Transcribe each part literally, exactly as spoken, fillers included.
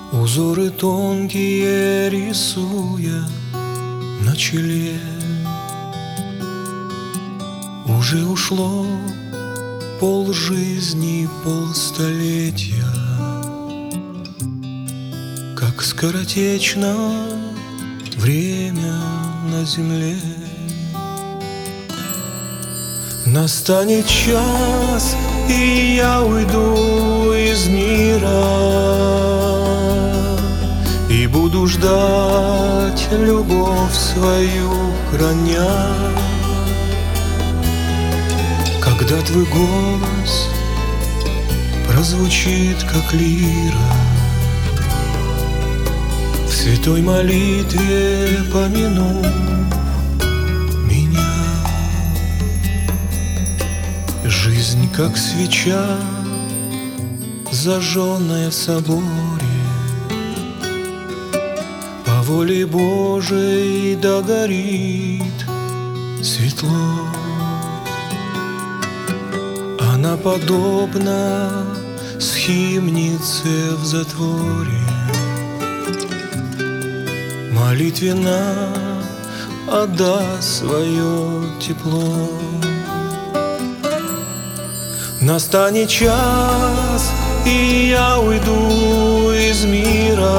Узоры тонкие рисуя на челе. Уже ушло полжизни, полстолетия, как скоротечно время на земле. Настанет час, и я уйду из мира, и буду ждать любовь свою храня. Когда твой голос прозвучит, как лира, в святой молитве помяну меня. Жизнь, как свеча, зажженная в соборе, по воле Божией догорит светло. Она подобна схимнице в затворе, молитвенно отдаст свое тепло. Настанет час, и я уйду из мира,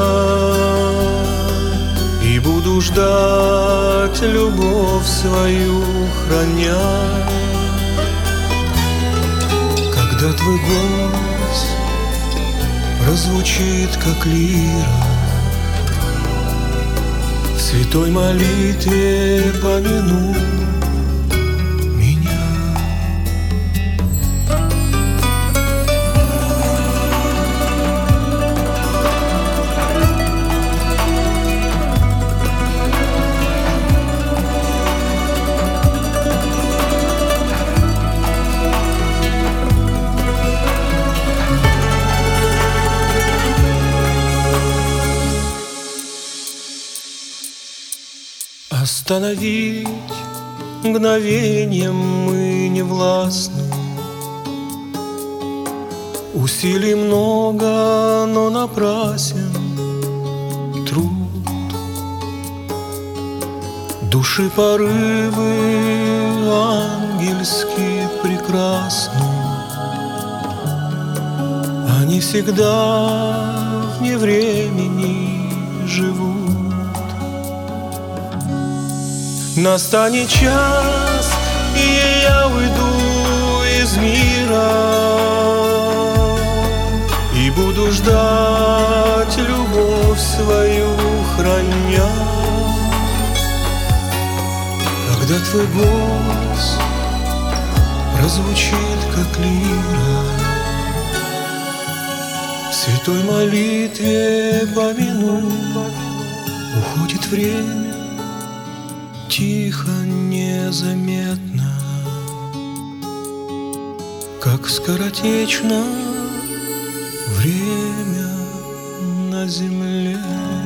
и буду ждать любовь свою храня. Когда твой голос прозвучит, как лира, в святой молитве помяну меня. Остановить мгновением мы не властны. Усилий много, но напрасен труд. Души порывы ангельски прекрасны, они всегда вне времени живут. Настанет час, и я уйду из мира, и буду ждать любовь свою храня. Когда твой голос прозвучит, как лира, в святой молитве помяну. Уходит время тихо, незаметно, как скоротечно время на земле.